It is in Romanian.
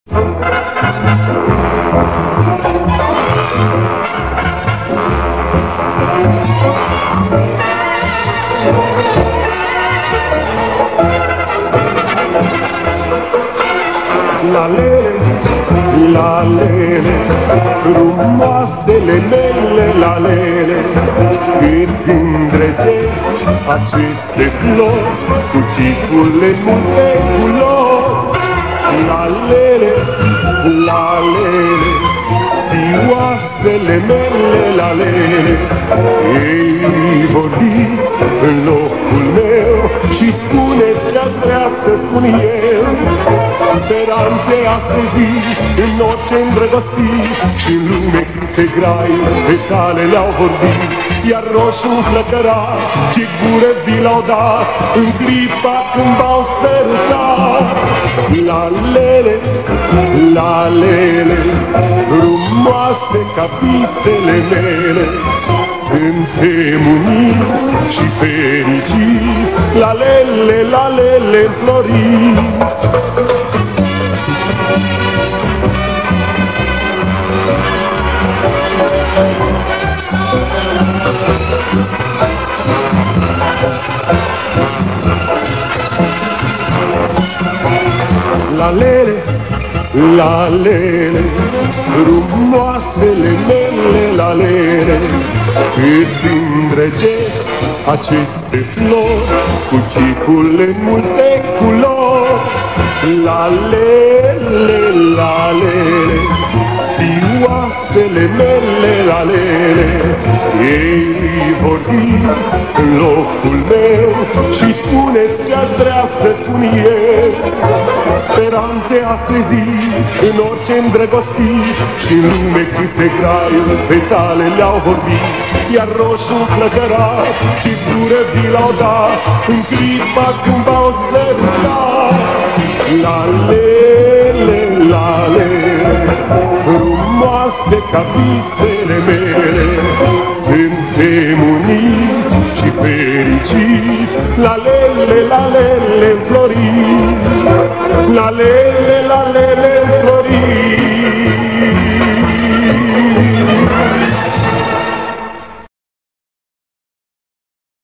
Lalele, frumoasele mele lalele, cât îndrăgesc aceste flori, cu chipurile multe culori. Lalele, lalele, spioasele mele lalele, ei vorbiți în locul meu și spuneți ce-aș vrea să spun eu. Speranțe astăzi în orice îndrăgostit și în lume câte grai pe cale le-au vorbit. Iar roșu-n flăcărat, ce gură vi l-au dat în clipa când v-au sărutat. Lalele, lalele, frumoase ca visele mele, suntem uniți și fericiți, lalele, lalele înfloriți. Lalele, lalele, frumoasele mele lalele, cât îndrăgesc aceste flori, cu chipurile multe culori. Lalele, lalele, spioasele mele lalele, ei vorbiți în locul meu și spuneți ce-aș vrea să spun eu. Speranțe astăzi în orice îndrăgostit și în lume câte graiuri petale le-au vorbit. Iar roșu flăcărat, ce gură vi l-au dat în clipa când v-au sărutat. Lalele, lalele, frumoase ca visele mele, suntem uniți și fericiți, lalele, lalele înfloriți.